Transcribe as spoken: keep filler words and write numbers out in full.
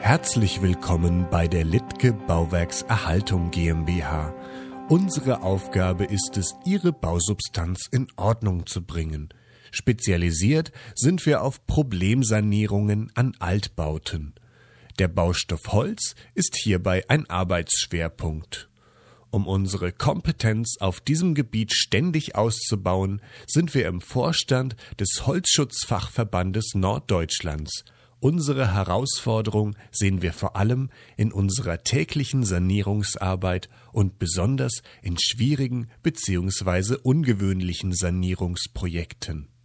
Herzlich willkommen bei der Littke Bauwerkserhaltung GmbH. Unsere Aufgabe ist es, Ihre Bausubstanz in Ordnung zu bringen. Spezialisiert sind wir auf Problemsanierungen an Altbauten. Der Baustoff Holz ist hierbei ein Arbeitsschwerpunkt. Um unsere Kompetenz auf diesem Gebiet ständig auszubauen, sind wir im Vorstand des Holzschutzfachverbandes Norddeutschlands. Unsere Herausforderung sehen wir vor allem in unserer täglichen Sanierungsarbeit und besonders in schwierigen bzw. ungewöhnlichen Sanierungsprojekten.